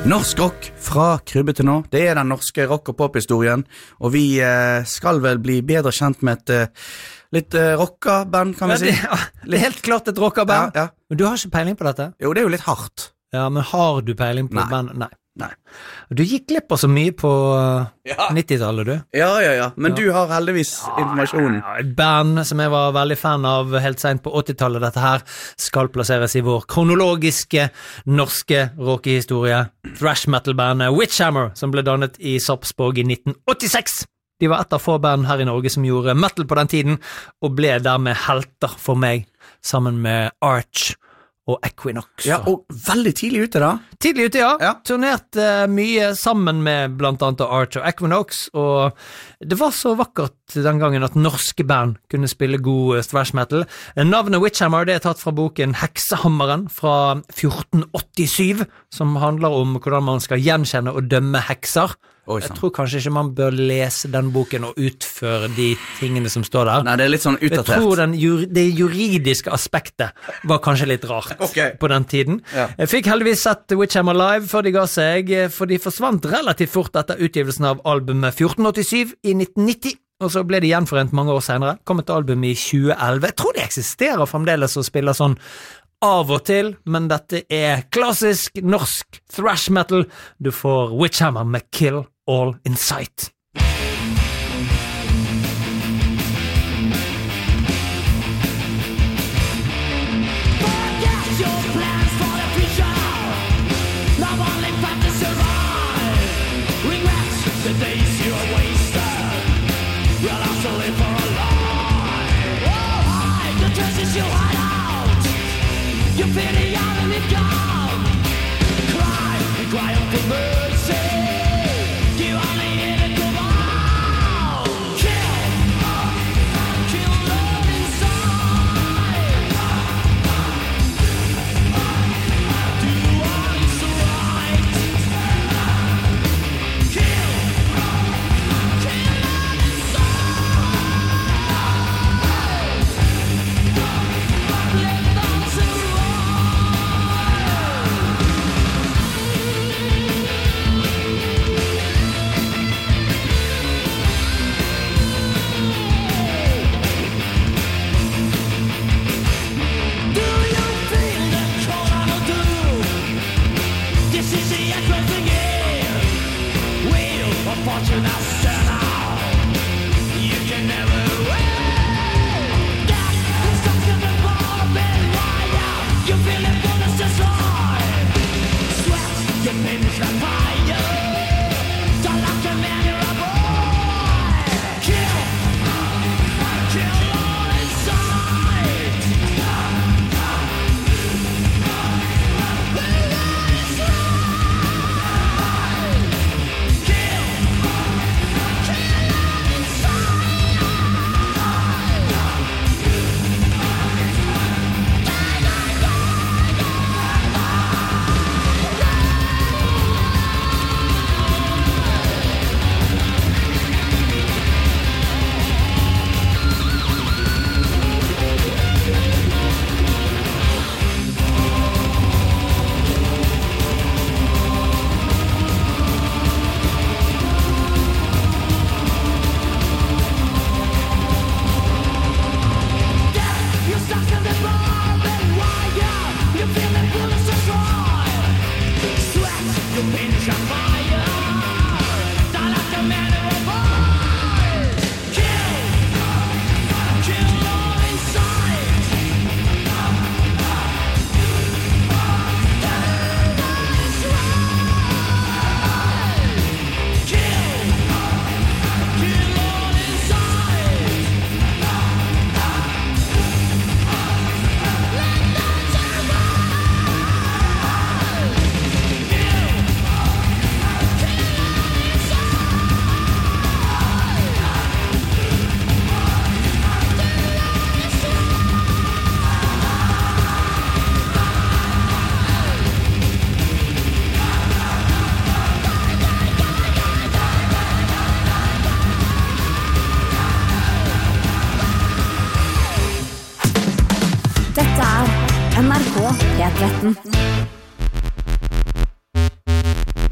Norsk rock fra krybbe til nå. Det den norske rock- og pop-historien, og vi skal vel bli bedre kjent med et litt rocka-band, kan vi si. Det helt klart et rocka-band. Ja. Men du har ikke peiling på dette? Jo, det jo litt hardt. Ja, men har du peiling på et band? Nei. Nei. Du gikk glipp av så mye på 90-tallet, du. Ja. Men du har heldigvis informasjonen. Et band som jeg var veldig fan av helt sent på 80-tallet. Dette her skal plasseres i vår kronologiske norske rockehistorie. Thrash metal-bandet Witchhammer, som ble dannet i Sarpsborg i 1986. De var et av få band her i Norge som gjorde metal på den tiden, og ble dermed helter for meg, sammen med Arch og Equinox. Ja, og veldig tidlig ute da. Tidlig ute, ja. Turnerte mye sammen med blant annet Arch og Equinox, og det var så vakkert den gangen at norske band kunne spille god thrash metal. Navnet Witchhammer det tatt fra boken Heksehammeren fra 1487, som handler om hvordan man skal gjenkjenne og dømme hekser. Jeg tror kanskje ikke man bør lese den boken og utføre de tingene som står der. Nei, det litt sånn utdatert. Jeg tror det juridiske aspektet var kanskje litt rart på den tiden. Ja. Jeg fikk heldigvis sett Witchhammer live før de ga seg, for de forsvant relativt fort etter utgivelsen av albumet 1487 i 1990. Og så ble de gjenforent mange år senere. Kom et album i 2011. Jeg tror det eksisterer fremdeles og spiller sånn av og til, men dette klassisk norsk thrash metal. Du får Witchhammer med Kill All in Sight. NRK P13.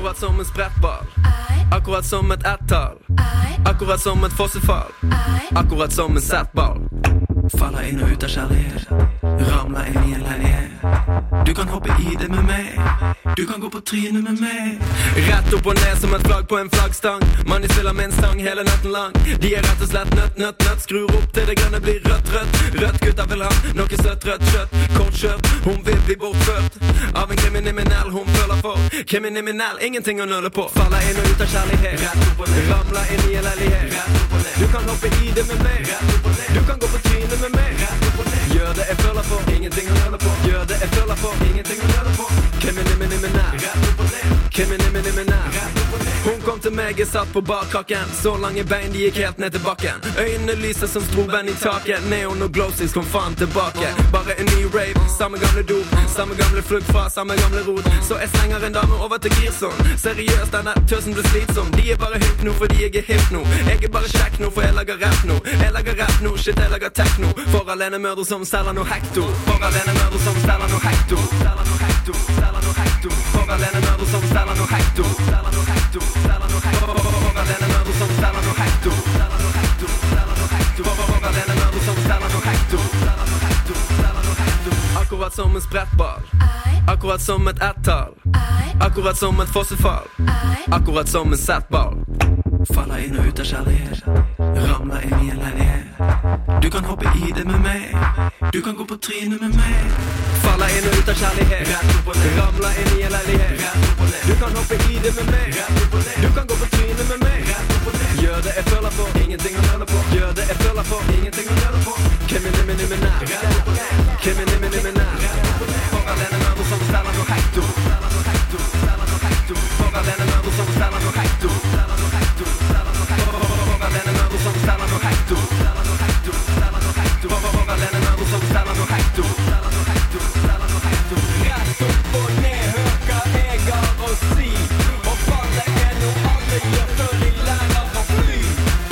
Akkurat som en sprettball. Akkurat som et ett-tall. Akkurat som et fossefall. Akkurat som en settball. Faller inn og ut av kjærlighet. Ramler inn i en leilighet. Du kan hoppe i det med meg. Du kan gå på trynet med meg. Rett opp og ned som et flagg på en flaggstang. Man de spiller min stang hele natten lang. De er rett og slett nøtt. Skrur opp til det grønne blir rødt. Rødt gutta vil ha noe søtt, rødt kjøtt. Kort kjørt, hun vil bli bortført av en kriminell hun føler for. Kriminell, ingenting å nøle på. Faller inn og ut av kjærlighet. Rett opp og ned. Ramler inn i en leilighet. Rett opp og ned. Du kan hoppe i det med meg. Rett opp og ned. Du kan gå på trynet med meg. Rett opp og ned. Gjør det jeg føler for, ingenting å nøle på. Gjør det jeg føler for, ingenting å nøle på. Kriminell. Rett opp og ned. Kriminell. Rett opp og ned. Hun kom til meg, jeg satt på barkakken. Så lange bein, de gikk helt ned til bakken. Øynene lyser som stroben i taket. Neon og glowsticks kom faen tilbake. Bare en ny rave, samme gamle dop. Samme gamle flugg fra, samme gamle rot. Så jeg slenger en dame over til Girson. Seriøst, denne tøsen blir slitsom. De er bare hypp nå, fordi jeg er hipp nå. Jeg er bare kjekk nå, for jeg lager rap nå. Jeg lager rap nå, shit, jeg lager techno. For alene mørder som selger noe hekto. For alene mørder som selger noe hekto. Selger noe hekto, selger noe hekto. For alene mørder som selger noe hekto. Selger noe hekto, selger noe hekto. For alene mørder som selger noe hekto. Selger noe hekto, selger noe hekto. For alene mørder som selger noe hekto. Selger noe hekto, selger noe hekto. Akkurat som en sprettball. Akkurat som et ett-tall. Akkurat som et fossefall. Akkurat som en settball. Faller inn og ut av kjærlighet. Ramler inn i en leilighet. Du kan hoppe i det med meg. Du kan gå på trynet med meg. Faller inn og ut av kjærlighet. Rett opp og ned. Ramler inn i en leilighet. Rett opp og ned. Du kan hoppe i det med meg. Rett opp og ned. Du kan gå på trynet med meg. Rett opp og ned. Gjør det jeg føler for, ingenting å nøle på. Gjør det jeg føler for, ingenting å nøle på. Kriminell. Rett opp og ned. Kriminell. Rett opp og ned. For alene mørder som selger noe hekto. Selger noe hekto, selger noe hekto. For alene mørder som selger noe hekto. Selger noe hekto, selger noe hekto. For alene mørder som selger noe hekto. Selger noe hekto, selger noe hekto. For alene mørder som selger noe hekto. Selger noe hekto, selger noe hekto. Rett opp og ned, hør hva jeg har å si. Og fallet er noe alle gjør før de lærer å fly.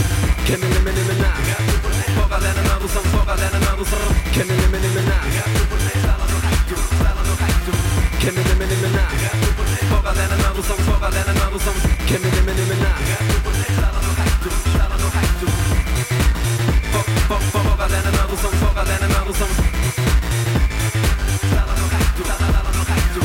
Kriminell. Rett opp og ned. For alene mørder som, for alene mørder som. Kriminell. Rett opp og ned. Selger noe hekto, selger noe hekto. Kriminell. Rett opp og ned. For alene mørder som, for alene mørder som. Kriminell. Rett opp og ned. Selger noe hekto, selger noe hekto. For alene mørder som, for alene mørder som. Selger noe hekto, selger noe hekto.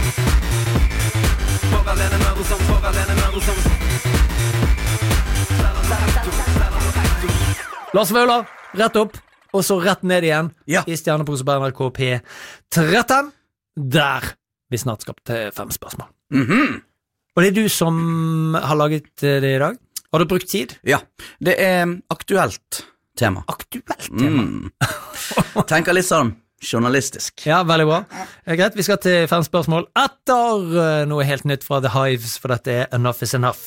For alene mørder som, for alene mørder som. Selger noe hekto, selger noe hekto. Lars Vaular, rett opp, og så rett ned igjen. Ja. I Stjernepose på NRK P13. Der vi snart skal til 5 spørsmål. Og det er du som har laget det i dag. Har du brukt tid? Ja, det er aktuelt tema. Aktuelt tema. Tenker litt sånn journalistisk. Ja, veldig bra. Greit, vi skal til 5 spørsmål etter noe helt nytt fra The Hives, for dette er Enough is Enough.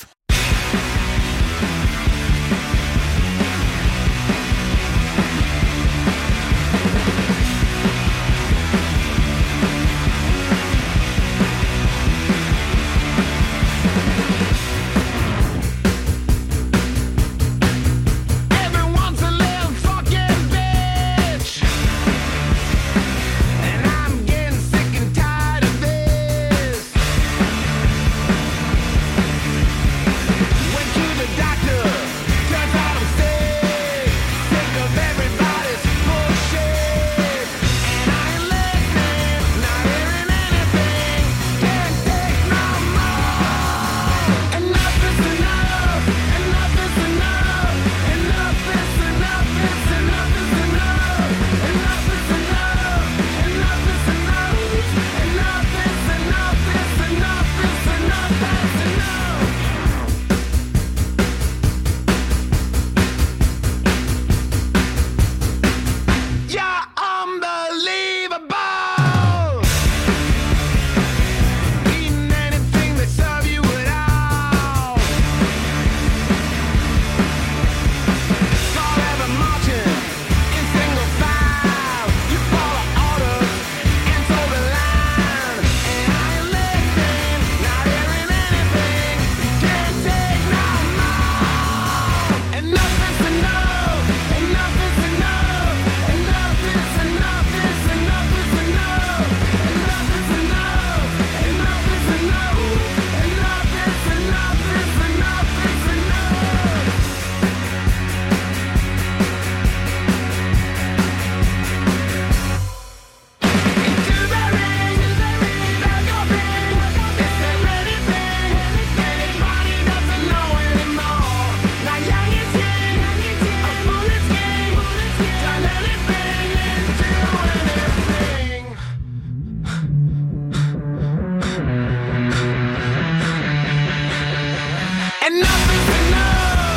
Enough is enough.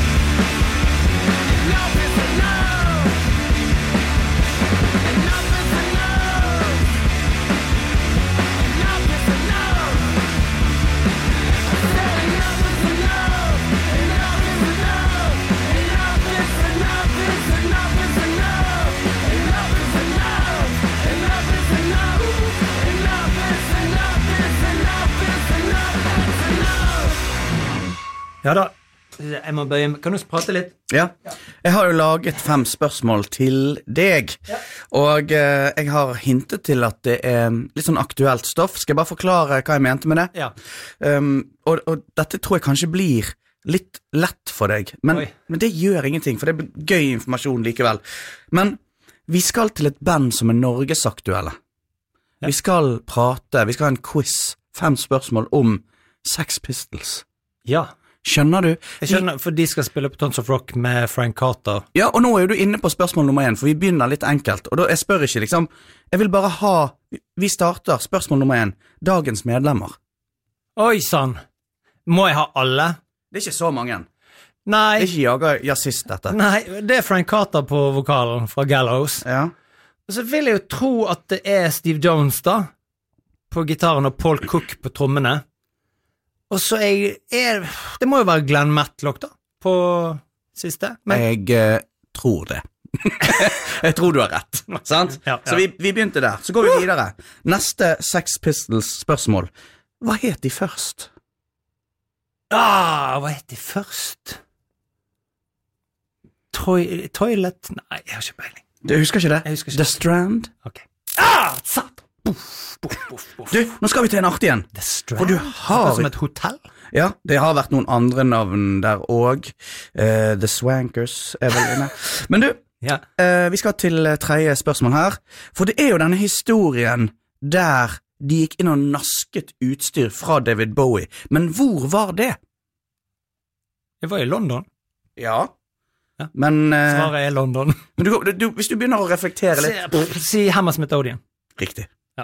Enough is enough. Enough is enough. Enough is enough. I said enough is enough. Enough is enough. Enough is enough. Is enough is enough. Enough is enough. Enough is enough. Enough is enough. Is enough is enough. Is enough. Ja da, jeg må bøye meg. Kan du prate litt? Ja, jeg har jo laget 5 spørsmål til deg, og jeg har hintet til at det er litt sånn aktuelt stoff. Skal jeg bare forklare hva jeg mente med det? Ja. Og dette tror jeg kanskje blir litt lett for deg, men det gjør ingenting, for det blir gøy informasjon likevel. Men vi skal til et band som er Norgesaktuelle. Vi skal prate, vi skal ha en quiz, 5 spørsmål om Sex Pistols. Ja. Skjønner du? Jeg skjønner, for de skal spille på Tons of Rock med Frank Carter. Ja, og nå er jo du inne på spørsmål nummer 1, for vi begynner litt enkelt, og da, jeg spør ikke liksom, jeg vil bare ha, vi starter spørsmål nummer 1, dagens medlemmer. Oi, sann. Må jeg ha alle? Det er ikke så mange. Nei. Det er ikke jazzist dette. Nei, det er Frank Carter på vokalen fra Gallows. Ja. Og så vil jeg jo tro at det er Steve Jones da, på gitaren, og Paul Cook på trommene. Og så det må jo være Glenn Matlock da, på siste. Men Jeg tror det. Jeg tror du har rett, sant? Ja. Så vi begynte der, så går vi videre. Neste Sex Pistols spørsmål. Hva het de først? hva het de først? Toilet? Nei, jeg har ikke peiling. Du husker ikke det? Jeg husker ikke. The Strand? Ok. Satt! Buff. Du, nå skal vi til en artig igjen. The Strand? For du har... Som et hotell? Ja, det har vært noen andre navn der også. The Swankers er vel inne. Men du, Ja. vi skal til 3. spørsmål her. For det er jo denne historien der de gikk inn og nasket utstyr fra David Bowie. Men hvor var det? Jeg var i London. Ja. Ja. Men, Svaret er London. men hvis du begynner å reflektere litt... Si Hammersmith Odeon. Riktig. Ja.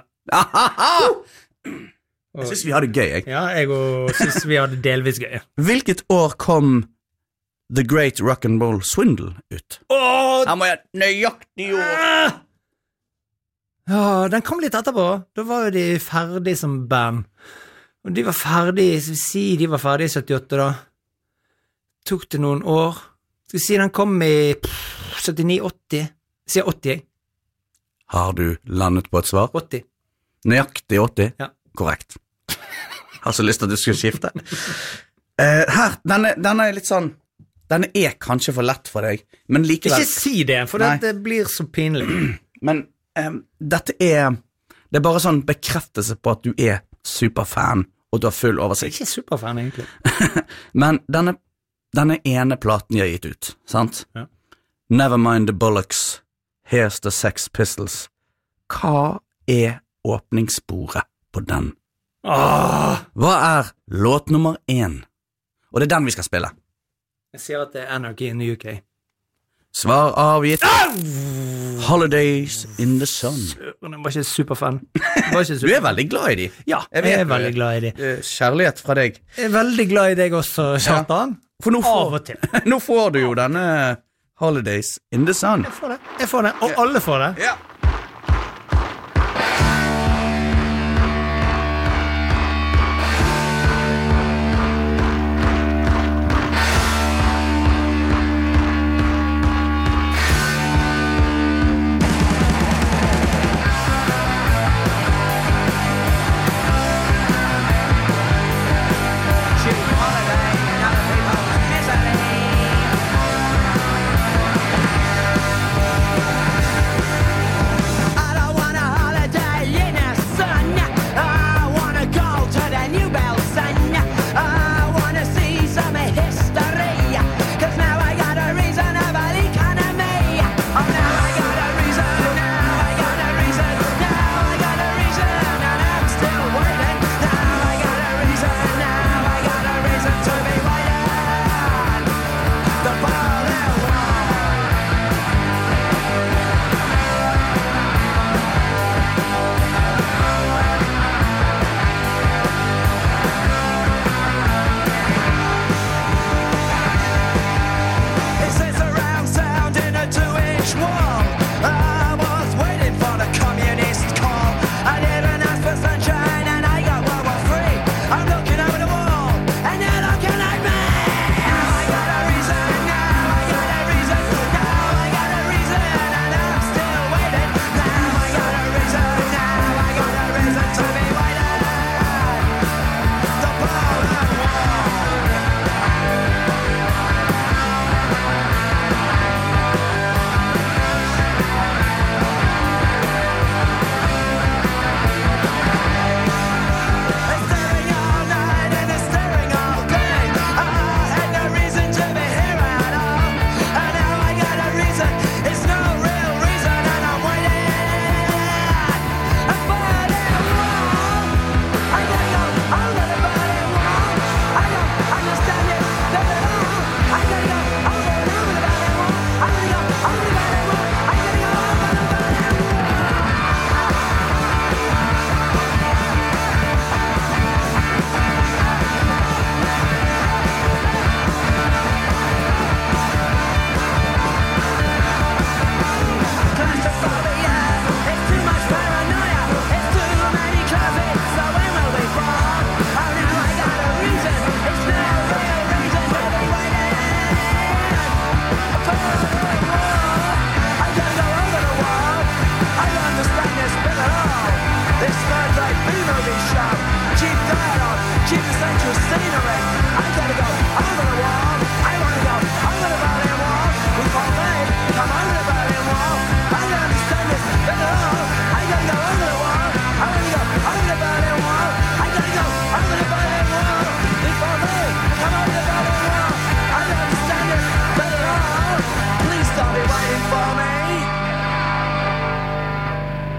Jeg synes vi har det gøy, jeg. Ja, jeg synes vi hadde delvis gøy. Hvilket år kom The Great Rock'n'Roll Swindle ut? Her må jeg nøyaktig år. Ja, den kom litt etterpå. Da var jo de ferdig som band. Og de var ferdig, skal vi si de var ferdig i 78 da. Tok det noen år. Skal vi si den kom i 79-80. Sier 80. Har du landet på et svar? 80. Nøyaktig 80? Ja. Korrekt. Har så lyst til at du skulle skifte. Her, denne er litt sånn, denne er kanskje for lett for deg, men likevel... Ikke si det, for det blir så pinlig. Men det er bare sånn bekreftelse på at du er superfan, og du har full Jeg er oversikt. ikke superfan, egentlig. Men denne ene platen jeg har gitt ut, sant? Ja. Never mind the bollocks, here's the Sex Pistols. Hva er åpningssporet på den? Hva er låt nummer 1? Og det er den vi skal spille. Jeg sier at det er Anarchy in the UK. Svar avgitt. Holidays in the Sun. Jeg var ikke superfan. Du er veldig glad i de. Ja, Jeg jeg vet er veldig glad i de. Kjærlighet fra deg. Jeg er veldig glad i deg også, Kjartan. For Av og til. nå får du jo denne Holidays in the Sun. Jeg får det, og alle får det. Ja.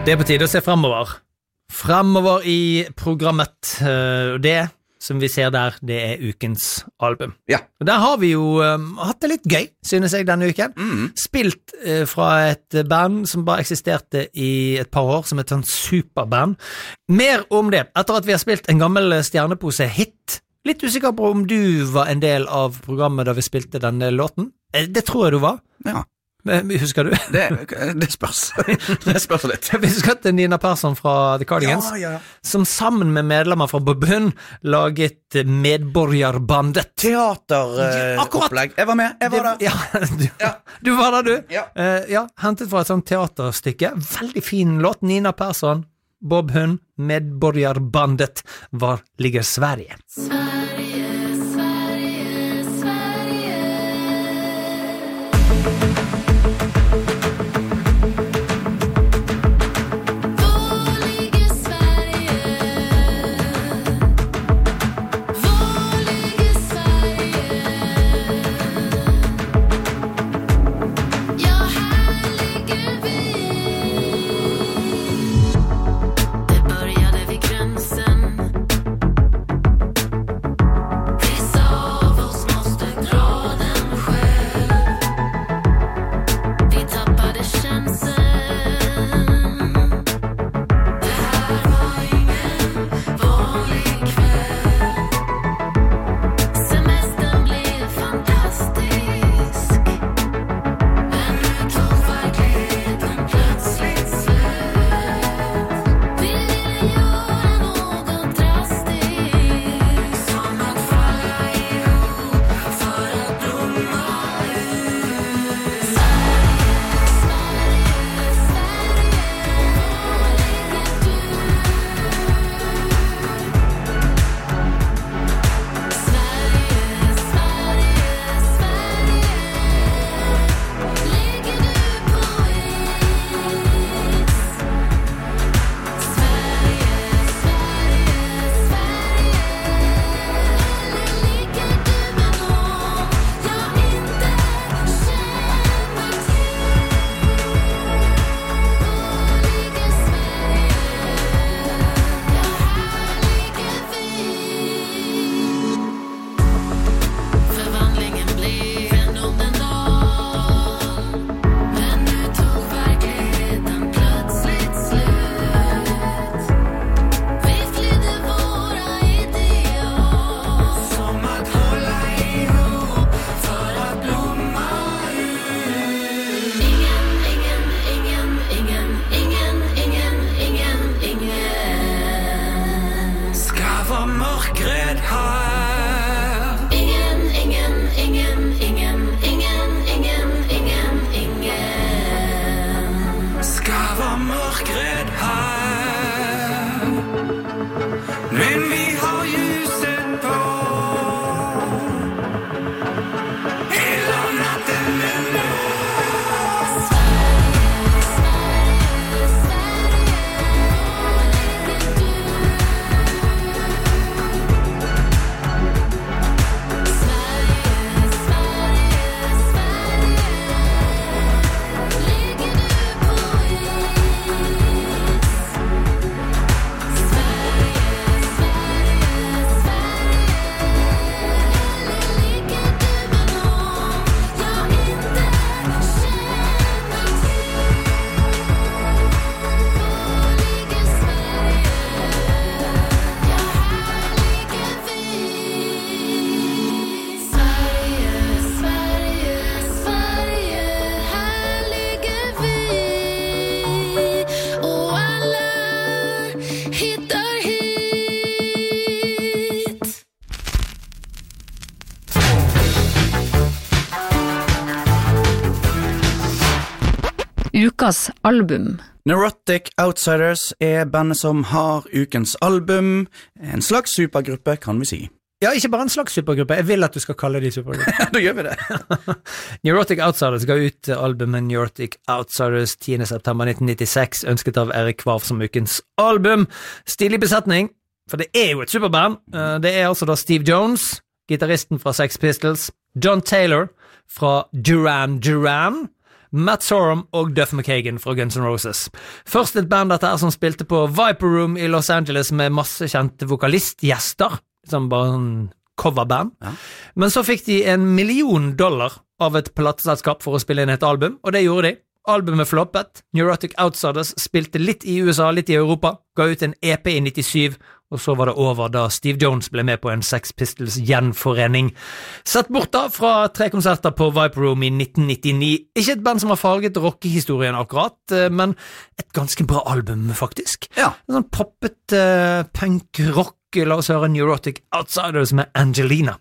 Det på tide å se fremover. Fremover i programmet, og det som vi ser der, det ukens album. Ja. Og der har vi jo hatt det litt gøy, synes jeg, denne uken. Spilt fra et band som bare eksisterte i et par år, som et sånn superband. Mer om det, etter at vi har spilt en gammel stjernepose-hit. Litt usikker på om du var en del av programmet da vi spilte denne låten. Det tror jeg du var. Ja. Husker du? Det spørs. Det spørs litt. Vi husker at Nina Persson fra The Cardigans, som sammen med medlemmer fra Bobun laget Medborgarbandet. Teateropplegg. Jeg var med, jeg var der. Du var der, du. Ja. Hentet fra et sånt teaterstykke. Veldig fin låt. Nina Persson, Bobun, Medborgarbandet. Var ligger Sverige? Ukas album. Neurotic Outsiders bandet som har ukens album. En slags supergruppe, kan vi si. Ja, ikke bare en slags supergruppe. Jeg vil at du skal kalle de supergruppe. Da gjør vi det. Neurotic Outsiders ga ut albumet Neurotic Outsiders 10. september 1996, ønsket av Erik Kvarv som ukens album. Stilig besetning, for det jo et superband. Det altså da Steve Jones, gitarristen fra Sex Pistols, John Taylor fra Duran Duran, Matt Sorum og Duff McKagan fra Guns N' Roses. Først et band dette som spilte på Viper Room i Los Angeles med masse kjente vokalistgjester, som bare en coverband. Ja. Men så fikk de $1 million av et plateselskap for å spille inn et album, og det gjorde de. Albumet floppet, Neurotic Outsiders spilte litt i USA, litt i Europa, ga ut en EP i 97, og så var det over da Steve Jones ble med på en Sex Pistols gjenforening. Sett bort da fra 3 konserter på Viper Room i 1999. Ikke et band som har farget rockehistorien akkurat, men et ganske bra album faktisk. Ja. En sånn poppet punk-rock. La oss høre Neurotic Outsiders med Angelina.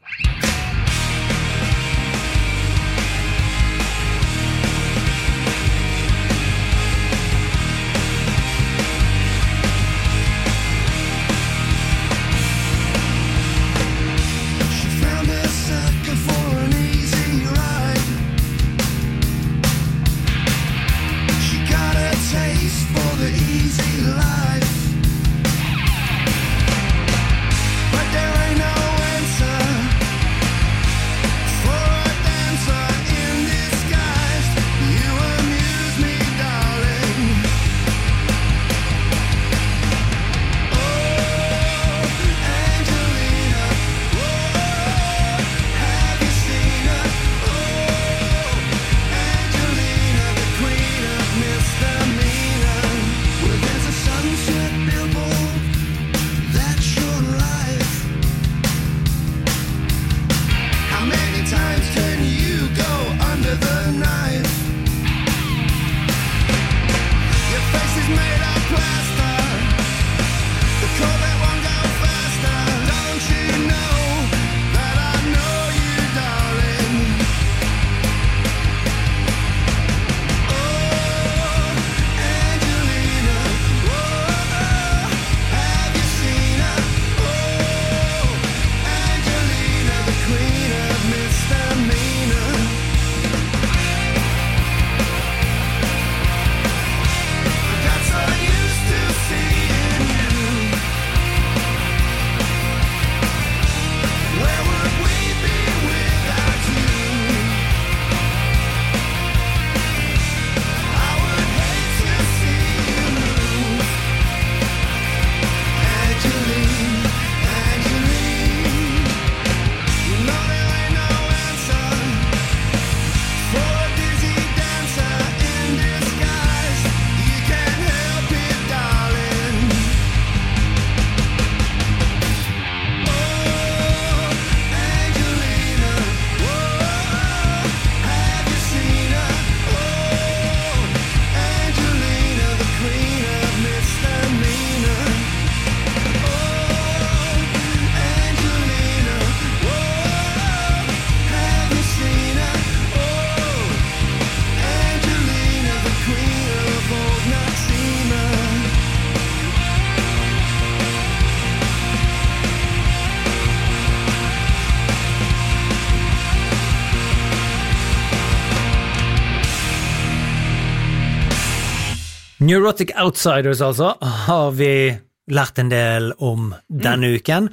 Neurotic Outsiders altså, har vi lært en del om denne uken.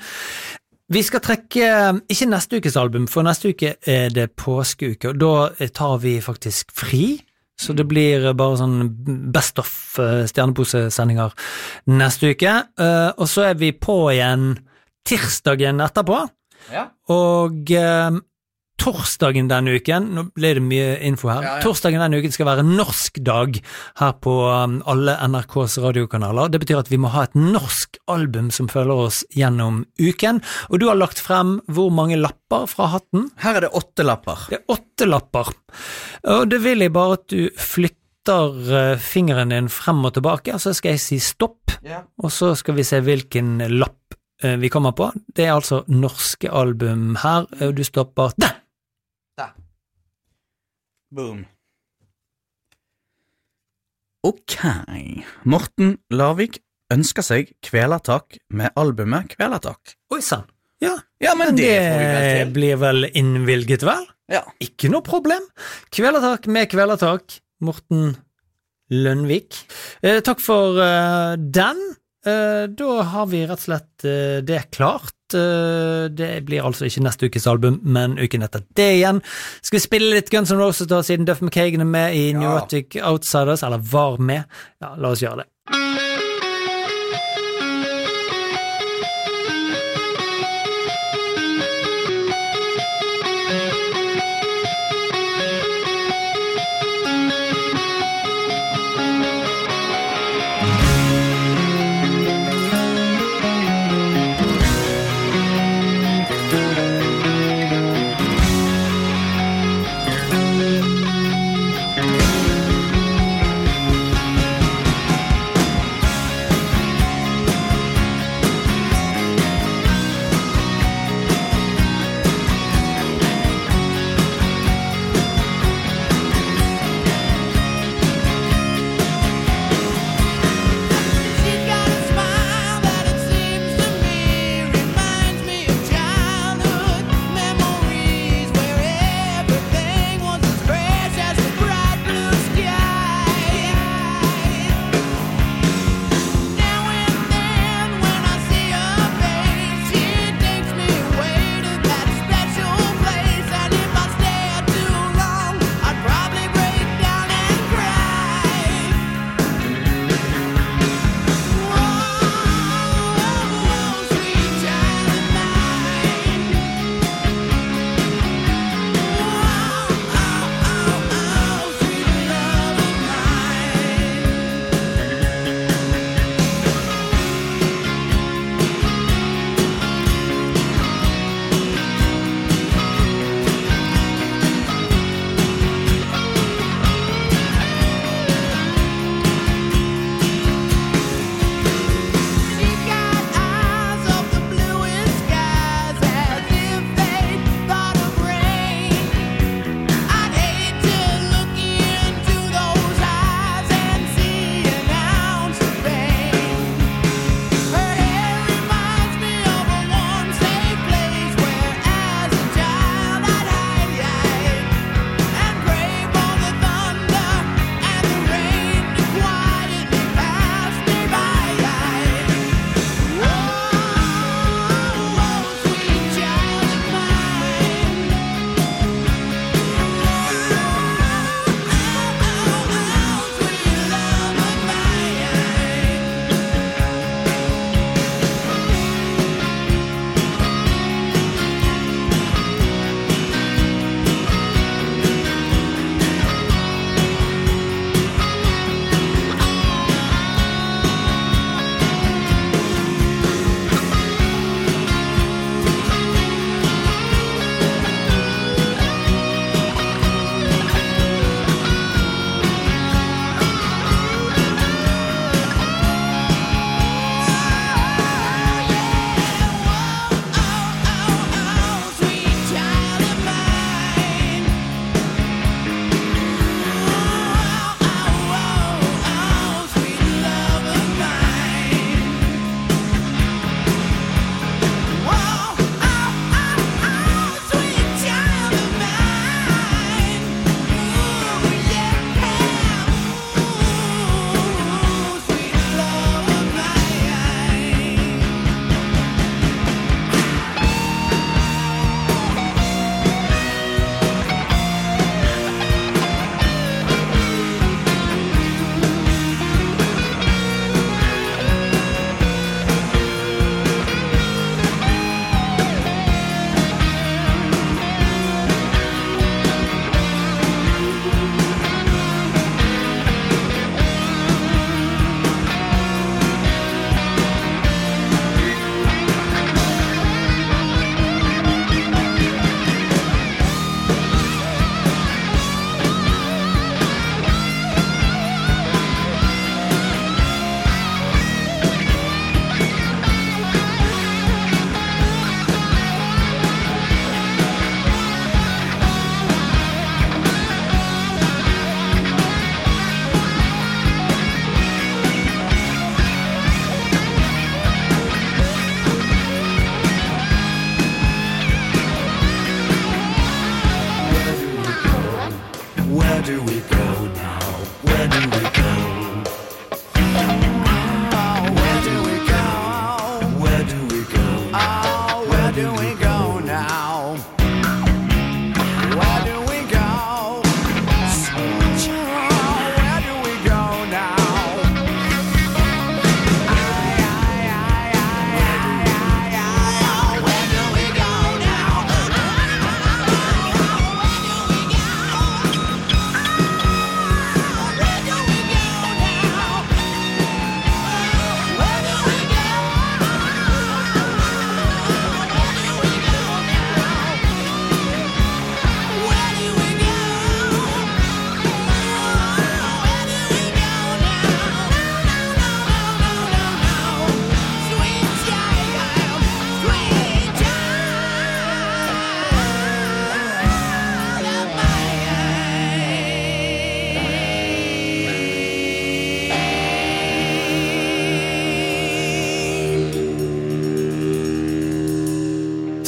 Vi skal trekke, ikke neste ukes album, for neste uke er det påskeuke, og da tar vi faktisk fri, så det blir bare sånn best of stjerneposesendinger neste uke, og så er vi på igjen tirsdagen etterpå, og torsdagen denne uken, nå ble det mye info her, torsdagen denne uken skal være norsk dag her på alle NRKs radiokanaler. Det betyr at vi må ha et norsk album som følger oss gjennom uken, og du har lagt frem hvor mange lapper fra hatten? Her er det 8 lapper. Det er 8 lapper, og det vil jeg bare at du flytter fingeren din frem og tilbake, så skal jeg si stopp, og så skal vi se hvilken lapp vi kommer på. Det er altså norske album her, og du stopper der. Boom. Ok, Morten Lavik ønsker seg Kvelertak med albumet Kvelertak. Oi sann. Ja, men det får vi vel til. Blir vel innvilget vel? Ja. Ikke noe problem. Kvelertak med Kvelertak, Morten Lønvik. Takk for den. Da har vi rett og slett det klart. Det blir altså ikke neste ukes album, men uken etter det igjen. Skal vi spille litt Guns N' Roses da, siden Duff McKagan med i Neurotic Outsiders, eller var med? Ja, la oss gjøre det.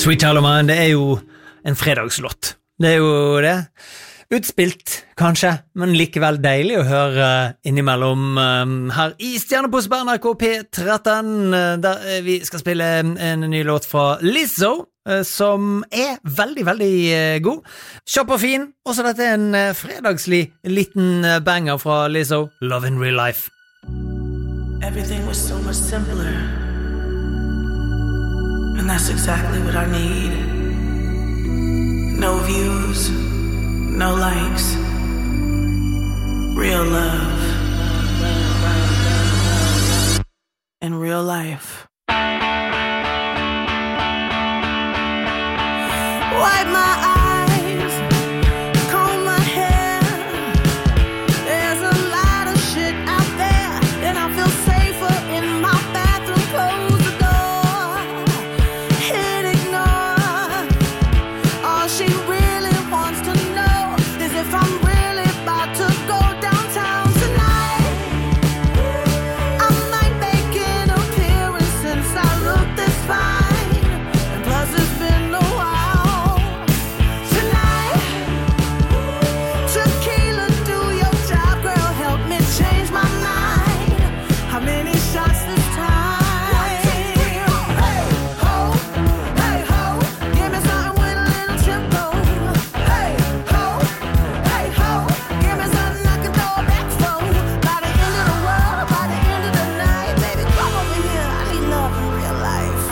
Sweet Child O' Mine, det jo en fredagslåt. Det jo det. Utspilt, kanskje, men likevel deilig å høre innimellom her i Stjernepos på NRK P13, der vi skal spille en ny låt fra Lizzo, som veldig, veldig god. Kjapp og fin, også dette en fredagslig liten banger fra Lizzo, Love in Real Life. Everything was so much simpler, and that's exactly what I need. No views, no likes, real love in real life. Wipe my eyes, comb my hair. There's a lot of shit out there, and I feel safer in my bathroom. Close the door, hit ignore. All she really wants to know is if I'm really about to go downtown tonight. I might make an appearance since I look this fine, and plus it's been a while. Tonight, tequila, do your job, girl, help me change my mind. How many shots this time? Hey ho, give me something with a little tempo. Hey ho, give me something I can throw back for. By the end of the world, by the end of the night, baby, come over here. I need love in real life.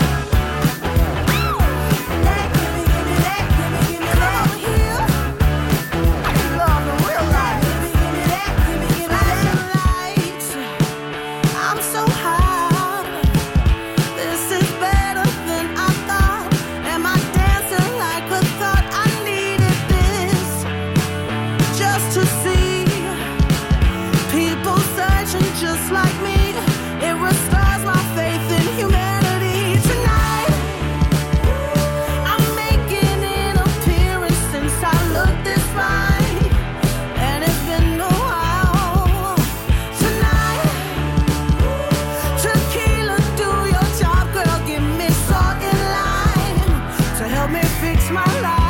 That, give me that, give me come over here. I need love in real life. Give me that, give me lights. I'm so high. This is better than I thought. Am I dancing like I thought I needed this? Just to see people searching just like me. It restores my faith in humanity. Tonight, I'm making an appearance since I looked this fine, and it's been a while. Tonight, tequila, do your job, girl, give me salt and lime to help me fix my life.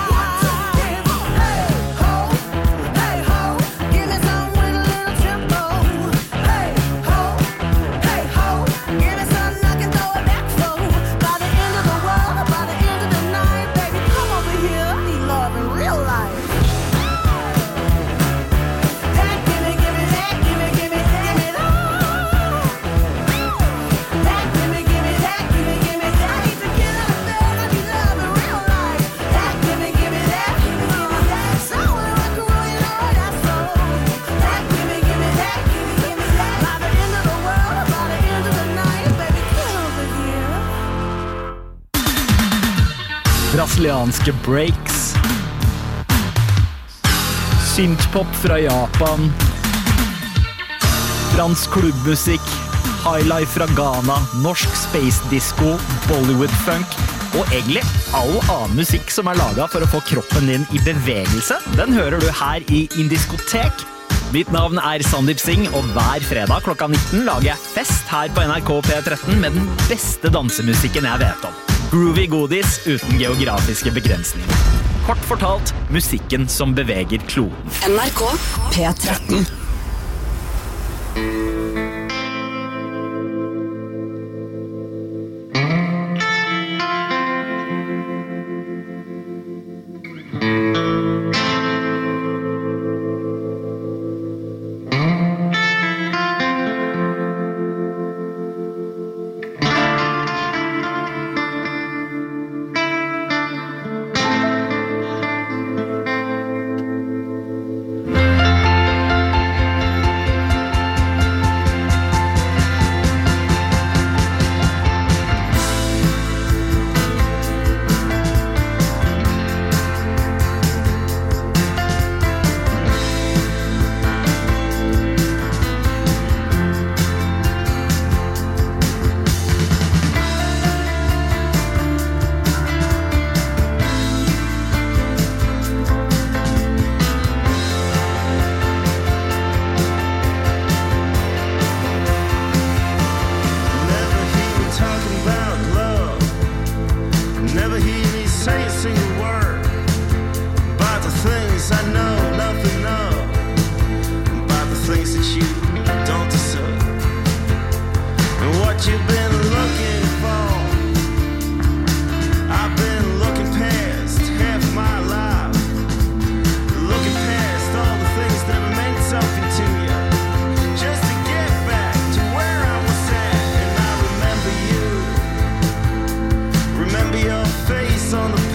Hey ho, give me something with a little tempo. Hey ho, give me something I can throw it back for. By the end of the world, by the end of the night, baby, come over here. I need love in real life. That, give me that, give me that. That, give me that, give me that. I need to get out of bed. I need love in real life. That, give me that, give me that. So when I can roll you know that's so. That, give me that, give me that. By the end of the world, by the end of the night, baby, come over here. Brasilianske breaks, synthpop fra Japan, fransk klubbmusikk, highlife fra Ghana, norsk space disco, Bollywood funk og egentlig all annen musikk som laget for å få kroppen din i bevegelse. Den hører du her i Indiskotek. Mitt navn Sandeep Singh, og hver fredag klokka 19 lager jeg fest her på NRK P13 med den beste dansemusikken jeg vet om. Groovy godis uten geografiske begrensninger. Kort fortalt, musikken som beveger kloden. NRK P13.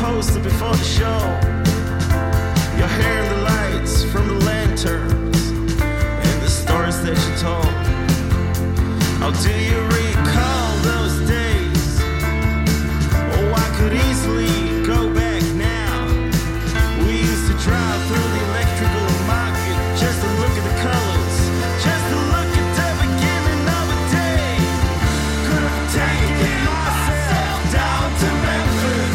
poster before the show. You're hearing the lights from the lanterns and the stories that you told. How do you recall those days? Oh, I could easily go back now. We used to drive through the electrical market just to look at the colors, just to look at the beginning of a day. Could have taken myself down to Memphis.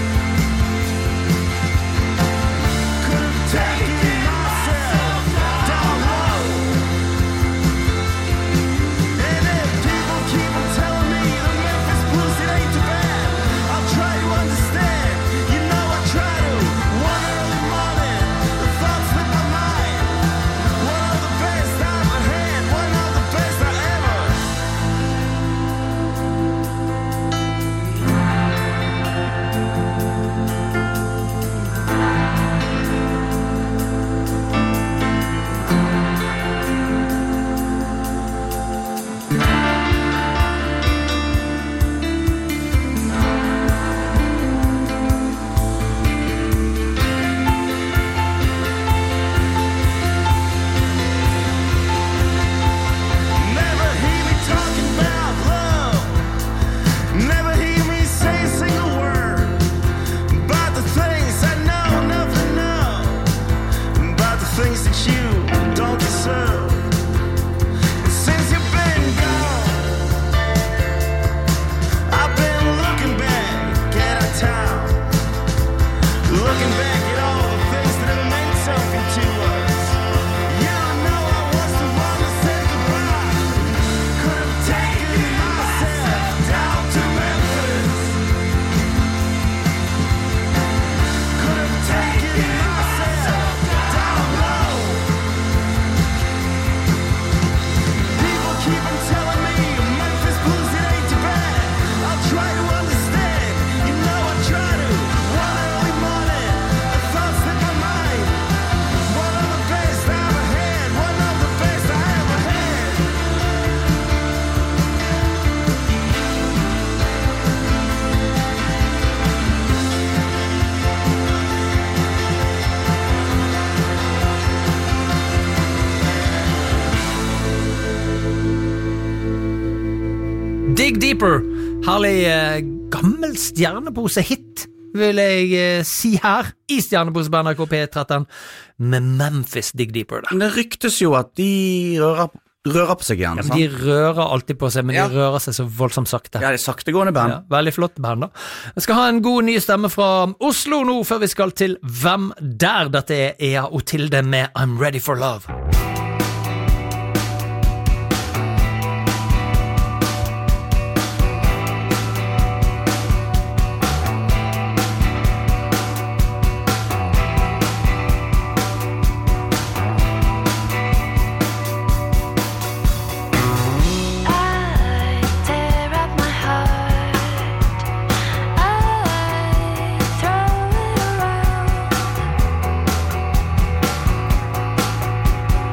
Could have taken myself down low. And if people keep on telling me the Memphis blues, it ain't too bad, I'll try to understand. You know I try to. One early morning, the thoughts slip my mind. One of the best I ever had, one of the best I ever. Never hear me talking about love. Never hear me say a single word about the things I know, nothing know, about the things that you don't deserve. Since you've been gone, I've been looking back at our town, looking back at all the things that have meant something to us. Yeah, I know I was the one to say goodbye. Could have taken myself down to Memphis. Could have taken myself down low. People keep on telling me Memphis blues, it ain't too bad. I'll try to understand. You know I try to. One early morning, the thoughts slip my mind. One of the best I ever had, one of the best I ever had. Dig Deeper. Herlig gammel stjernepose-hit, vil jeg si her, i Stjernepose på NRK P13, med Memphis Dig Deeper der. Men det ryktes jo at de rører på seg igjen, Ja, men sant? de rører alltid på seg, men Ja. de rører seg så voldsomt sakte. Ja, det er saktegående band. Ja, veldig flott band da. Jeg skal ha en god ny stemme fra Oslo nå, før vi skal til Hvem der? Dette er Ea Otilde med I'm Ready for Love. I tear up my heart. I throw it around.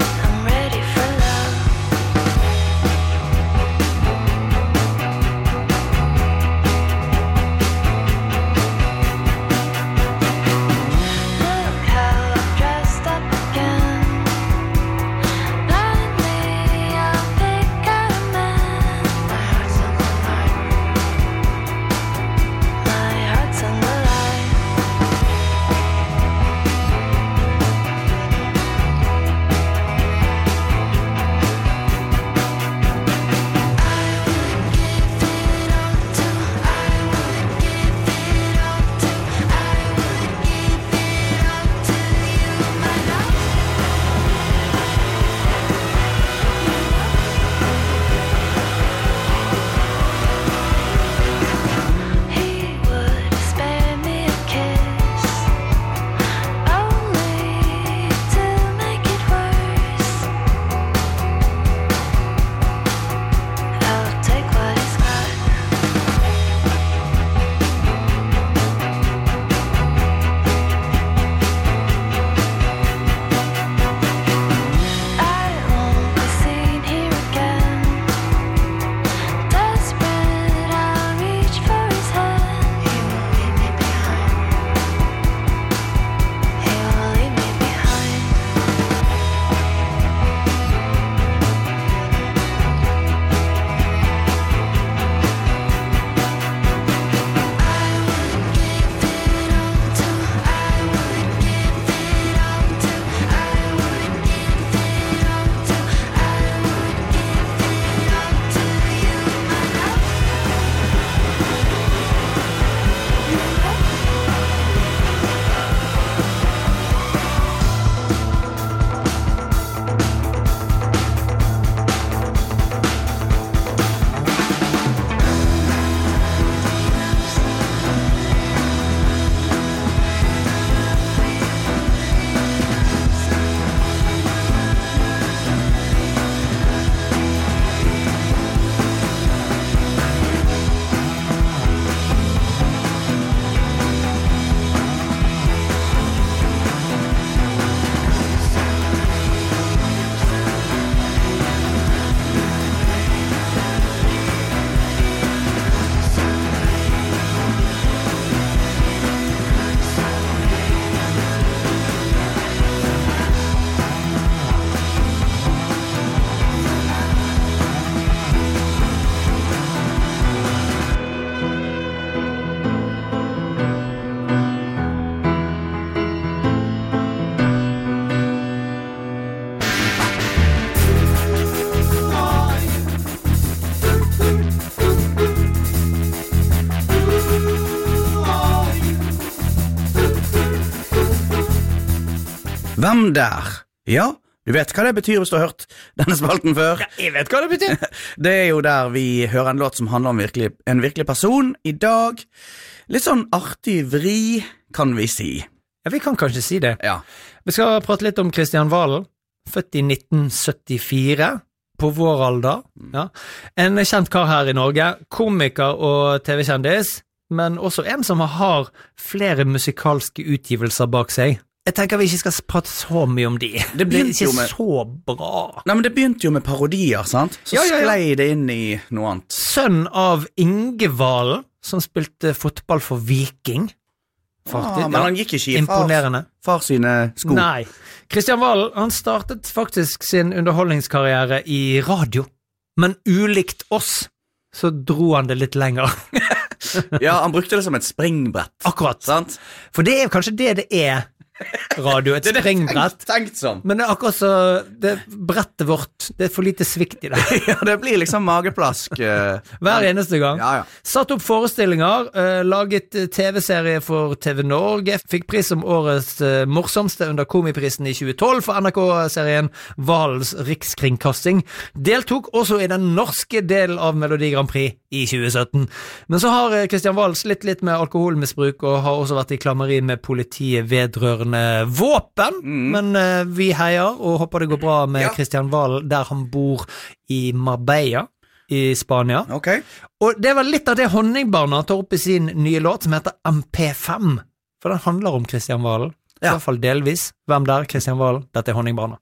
Hvem der? Ja, du vet hva det betyr hvis du har hørt denne spalten før. Ja, jeg vet hva det betyr. Det er jo der vi hører en låt som handler om en virkelig person. I dag, litt sånn artig vri, kan vi si. Ja, vi kan kanskje si det. Ja. Vi skal prate litt om Kristian Valen, født i 1974, på vår alder. Ja. En kjent kar her i Norge, komiker og TV-kjendis, men også en som har flere musikalske utgivelser bak seg. Jeg tenker vi ikke skal prate så mye om de. Det er ikke så bra. Nei, men det begynte jo med parodier, sant? Så sklei det inn i noe annet. Sønn av Inge Valen, som spilte fotball for Viking. Faktisk. Men han gikk ikke i far sine sko. Nei. Kristian Valen, han startet faktisk sin underholdningskarriere i radio. Men ulikt oss, så dro han det litt lenger. Ja, han brukte det som et springbrett. Akkurat. Sant? For det er kanskje det er. Radio, et springbrett. Tenkt sånn. Men det er akkurat så det brettet vårt, det er for lite svikt i det. Ja, det blir liksom mageplask. Hver eneste gang. Ja. Satt opp forestillinger, laget TV-serie for TV Norge, fikk pris som årets morsomste under Komiprisen i 2012 for NRK-serien Valens Rikskringkasting. Deltok også i den norske delen av Melodi Grand Prix i 2017. Men så har Kristian Valen slitt litt med alkoholmisbruk og har også vært i klammeri med politiet vedrørende våpen, men vi heier og håper det går bra med Kristian Valen der han bor i Marbella i Spania. Okay. Og det var litt av det Honningbarna tar opp i sin nye låt som heter MP5, for den handler om Kristian Valen, i hvert fall delvis. Hvem der? Kristian Valen. Dette er Honningbarna.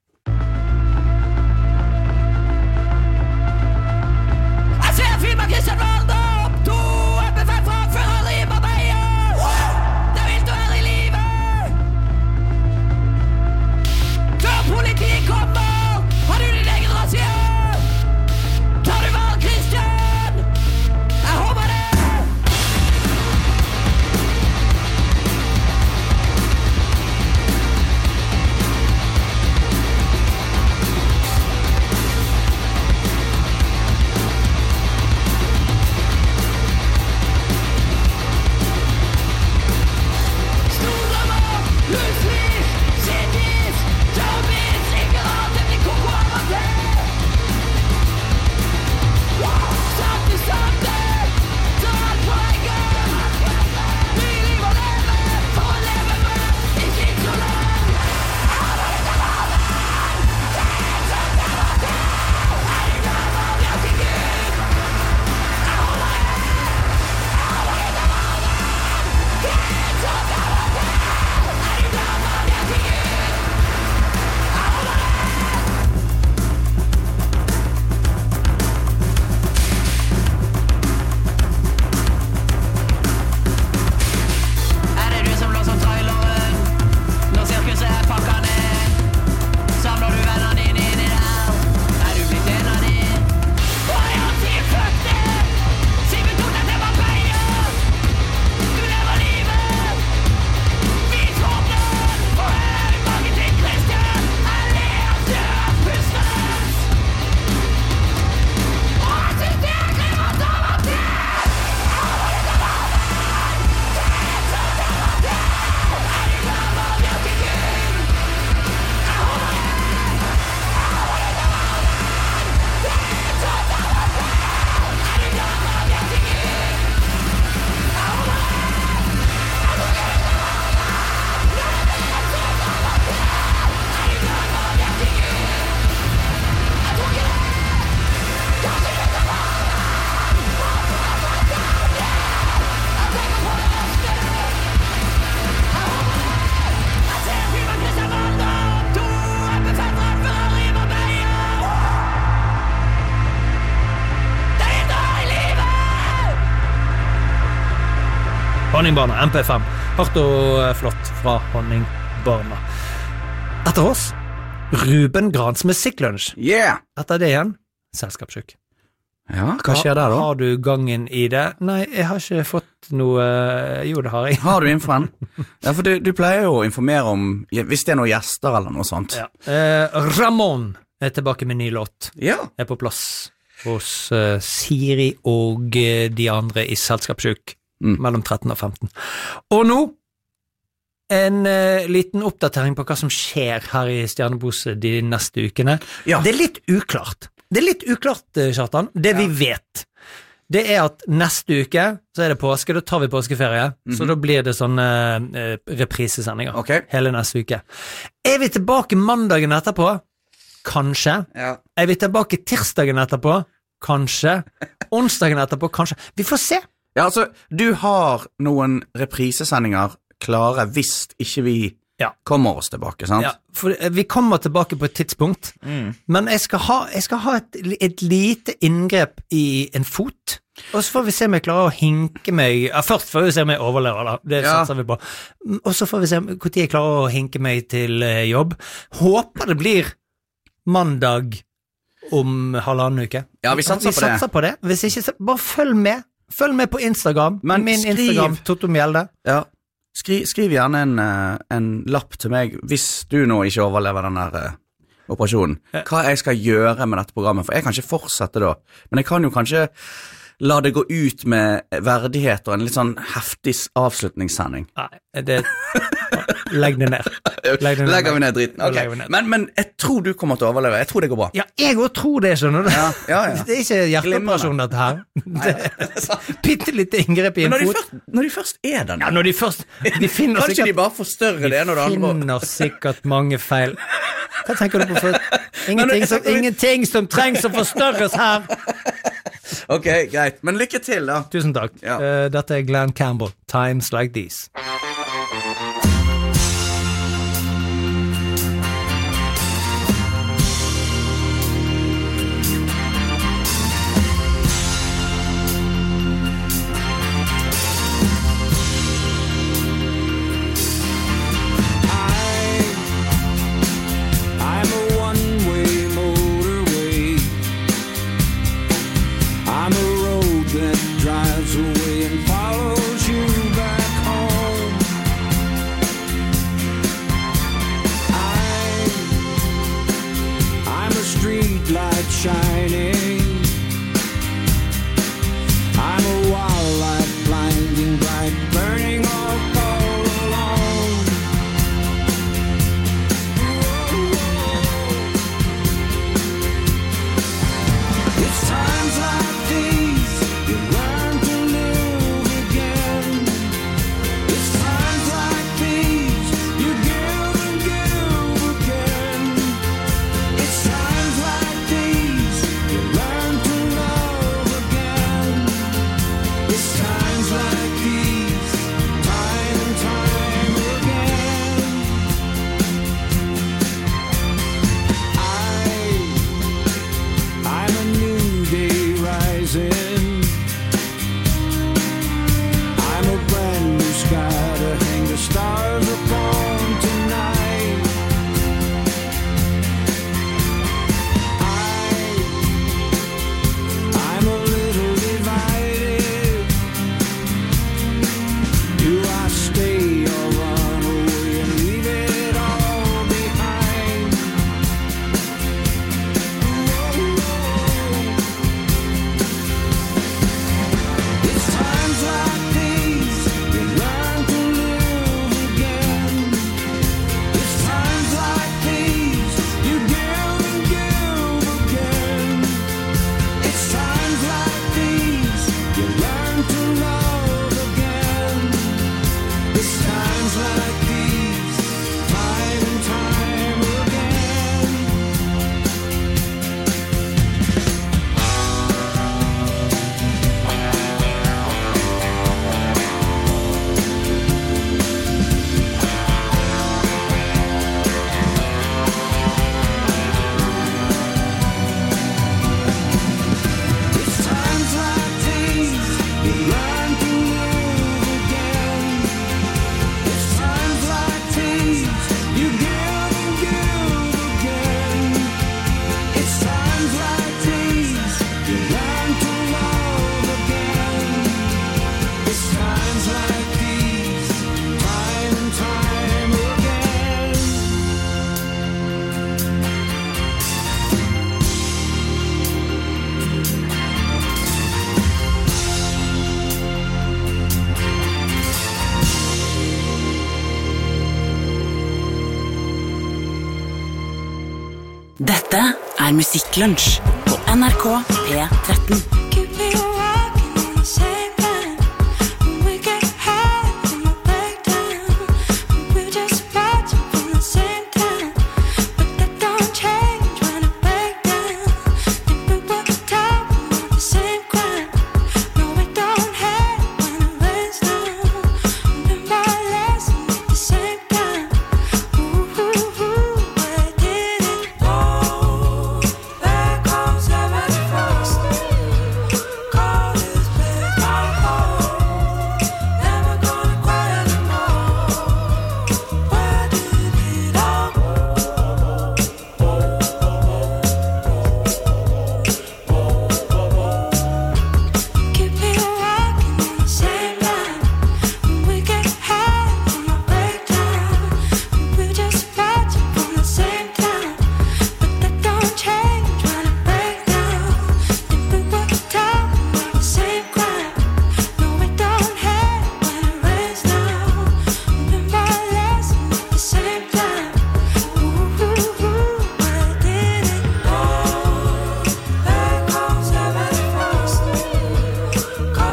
Jeg ser filmen Kristian Valen da opp 2 MP5 fra Ferrari i Marbella. Det er vilt å være i livet. Før politiet kommer, har du din egen razzia. Tar du valg, Kristian? Jeg håper det. Honningbarna, MP5. Hardt og flott fra Honningbarna. Etter oss, Ruben Grans Musikklunsj. Yeah! Etter det igjen, Selskapssjuk. Ja, hva skjer der da? Har du gangen i det? Nei, jeg har ikke fått noe... Jo, det har jeg. Har du infoen? Ja, for du pleier jo å informere om, hvis det er noen gjester eller noe sånt. Ja. Ramón er tilbake med ny låt. Ja. Er på plass hos Siri og de andre i Selskapssjuk. Mellom 13 og 15. Og nå En liten oppdatering på hva som skjer her i Stjernebose de neste ukene. Ja. Det er litt uklart. Kjartan. Det vi vet, det er at neste uke så er det påske, da tar vi påskeferie, så da blir det sånne reprisesendinger hele neste uke. Er vi tilbake mandagen etterpå? Kanskje. Ja. Er vi tilbake tirsdagen etterpå? Kanskje. Onsdagen etterpå? Kanskje. Vi får se. Ja, altså, du har noen reprisesendinger klare hvis ikke vi kommer oss tilbake, sant? Ja, for vi kommer tilbake på et tidspunkt, men jeg skal ha et lite inngrep i en fot, og så får vi se om jeg klarer å hinke meg, først får vi se om jeg overlever da, det satser vi på, og så får vi se hvor tid jeg klarer å hinke meg til jobb. Håper det blir mandag om halvannen uke. Ja, vi satser på det. Hvis ikke, så bare følg med på Instagram, min Instagram, Toto Mjelde. Ja. Skriv gjerne en lapp til meg hvis du nå ikke overlever den der operasjonen. Hva jeg skal gjøre med dette programmet, for jeg kan ikke fortsette da. Men jeg kan jo kanskje la det gå ut med verdighet og en litt sånn heftig avslutningssending. Nei, legg det ned. Legger vi ned dritten. Okay. Men jeg tror du kommer til å overleve. Jeg tror det går bra. Ja, jeg også tror det, skjønner du. Ja. Det er ikke hjerteoperasjon dette her. Det er bittelitt inngrep i en fot. Når de først er der. Ja, når de først... Kanskje de bare forstørrer det ene og det andre. De finner sikkert mange feil. Hva tenker du på? Ingenting som trengs å forstørres her. Ok, greit. Men lykke til da. Tusen takk. Dette er Glenn Campbell. Times Like These. Dette er Musikklunsj på NRK P13.